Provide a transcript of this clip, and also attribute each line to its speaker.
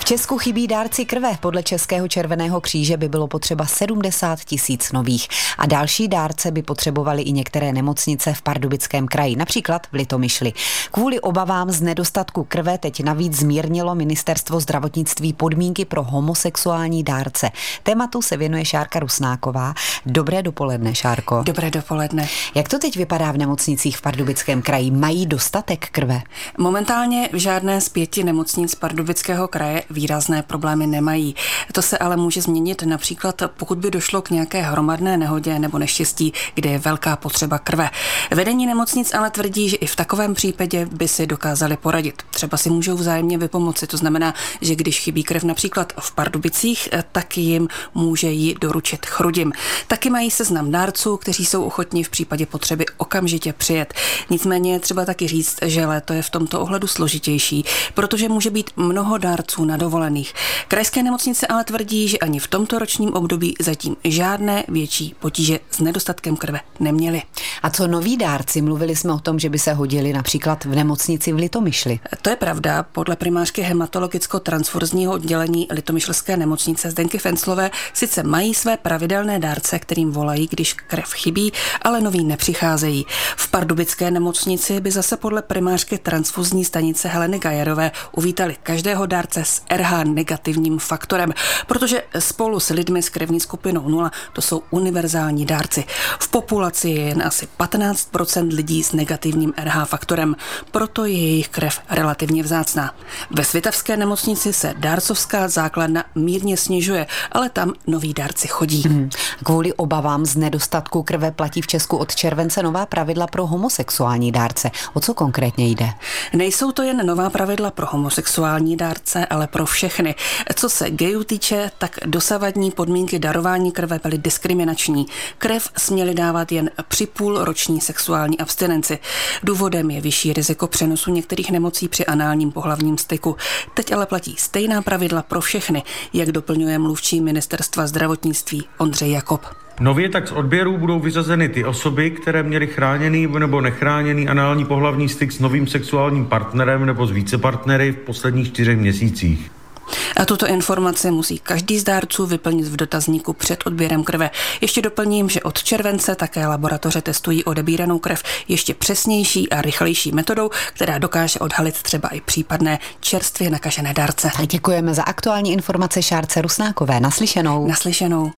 Speaker 1: Česku chybí dárci krve. Podle Českého červeného kříže by bylo potřeba 70 000 nových. A další dárce by potřebovaly i některé nemocnice v Pardubickém kraji, například v Litomyšli. Kvůli obavám z nedostatku krve teď navíc zmírnilo Ministerstvo zdravotnictví podmínky pro homosexuální dárce. Tématu se věnuje Šárka Rusnáková. Dobré dopoledne, Šárko.
Speaker 2: Dobré dopoledne.
Speaker 1: Jak to teď vypadá v nemocnicích v Pardubickém kraji? Mají dostatek krve?
Speaker 2: Momentálně v žádné z 5 nemocnic Pardubického kraje výrazné problémy nemají. To se ale může změnit například, pokud by došlo k nějaké hromadné nehodě nebo neštěstí, kde je velká potřeba krve. Vedení nemocnic ale tvrdí, že i v takovém případě by si dokázali poradit. Třeba si můžou vzájemně vypomoci. To znamená, že když chybí krev například v Pardubicích, tak jim může ji doručit Chrudim. Taky mají seznam dárců, kteří jsou ochotní v případě potřeby okamžitě přijet. Nicméně je třeba taky říct, že léto je v tomto ohledu složitější, protože může být mnoho dárců na dovolených. Krajské nemocnice ale tvrdí, že ani v tomto ročním období zatím žádné větší potíže s nedostatkem krve neměli.
Speaker 1: A co noví dárci? Mluvili jsme o tom, že by se hodili například v nemocnici v Litomyšli.
Speaker 2: To je pravda. Podle primářky hematologicko-transfuzního oddělení Litomyšlské nemocnice Zdenky Fenclové sice mají své pravidelné dárce, kterým volají, když krev chybí, ale noví nepřicházejí. V Pardubické nemocnici by zase podle primářky transfuzní stanice Heleny Gajerové uvítali každého dárce s RH negativním faktorem, protože spolu s lidmi s krevní skupinou 0 to jsou univerzální dárci. V populaci je jen asi 15% lidí s negativním RH faktorem, proto je jejich krev relativně vzácná. Ve Svitavské nemocnici se dárcovská základna mírně snižuje, ale tam noví dárci chodí.
Speaker 1: Kvůli obavám z nedostatku krve platí v Česku od července nová pravidla pro homosexuální dárce. O co konkrétně jde?
Speaker 2: Nejsou to jen nová pravidla pro homosexuální dárce, ale pro všechny. Co se gayů týče, tak dosavadní podmínky darování krve byly diskriminační. Krev směli dávat jen při půlroční sexuální abstinenci. Důvodem je vyšší riziko přenosu některých nemocí při análním pohlavním styku. Teď ale platí stejná pravidla pro všechny, jak doplňuje mluvčí Ministerstva zdravotnictví Ondřej Jakob.
Speaker 3: Nově tak z odběrů budou vyřazeny ty osoby, které měly chráněný nebo nechráněný anální pohlavní styk s novým sexuálním partnerem nebo s více partnery v posledních 4 měsících.
Speaker 2: A tuto informaci musí každý z dárců vyplnit v dotazníku před odběrem krve. Ještě doplním, že od července také laboratoře testují odebíranou krev ještě přesnější a rychlejší metodou, která dokáže odhalit třeba i případné čerstvě nakažené dárce.
Speaker 1: Děkujeme za aktuální informace Šárce Rusnákové. Naslyšenou.
Speaker 2: Naslyšenou.